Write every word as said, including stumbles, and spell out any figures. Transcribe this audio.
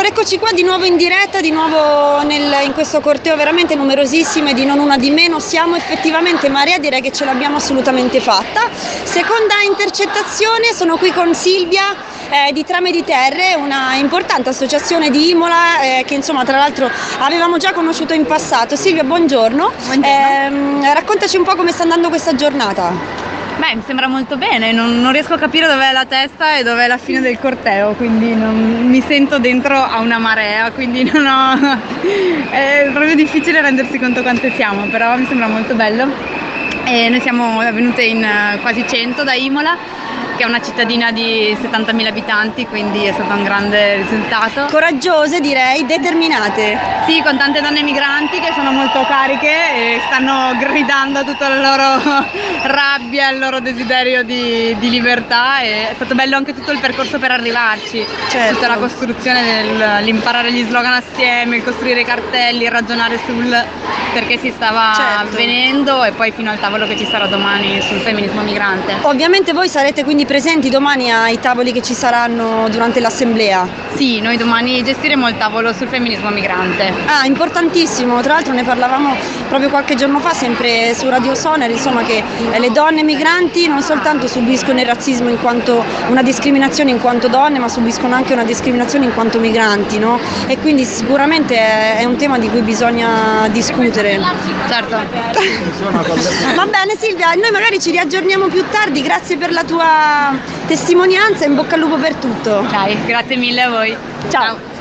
Allora eccoci qua di nuovo in diretta, di nuovo nel, in questo corteo veramente numerosissimo e di non una di meno. Siamo effettivamente marea, direi che ce l'abbiamo assolutamente fatta. Seconda intercettazione, sono qui con Silvia eh, di Trame di Terre, una importante associazione di Imola eh, che insomma tra l'altro avevamo già conosciuto in passato. Silvia, buongiorno. Buongiorno. Eh, raccontaci un po' come sta andando questa giornata. Beh, mi sembra molto bene, non, non riesco a capire dov'è la testa e dov'è la fine del corteo, quindi non, mi sento dentro a una marea, quindi non ho, è proprio difficile rendersi conto quante siamo, però mi sembra molto bello. E noi siamo venute in quasi cento da Imola, che è una cittadina di settantamila abitanti, quindi è stato un grande risultato. Coraggiose, direi, determinate. Sì, con tante donne migranti che sono molto cariche e stanno gridando tutta la loro rabbia, il loro desiderio di, di libertà, e è stato bello anche tutto il percorso per arrivarci, certo. Tutta la costruzione dell'imparare gli slogan assieme, il costruire i cartelli, il ragionare sul perché si stava certo. avvenendo e poi fino al tavolo che ci sarà domani sul femminismo migrante. Ovviamente voi sarete quindi presenti domani ai tavoli che ci saranno durante l'assemblea? Sì, noi domani gestiremo il tavolo sul femminismo migrante. Ah, importantissimo, tra l'altro ne parlavamo proprio qualche giorno fa sempre su Radio Soner, insomma che le donne migranti non soltanto subiscono il razzismo in quanto una discriminazione in quanto donne, ma subiscono anche una discriminazione in quanto migranti, no? E quindi sicuramente è un tema di cui bisogna discutere. Certo. Va bene Silvia, noi magari ci riaggiorniamo più tardi, grazie per la tua testimonianza, in bocca al lupo per tutto. Dai, grazie mille a voi. Ciao.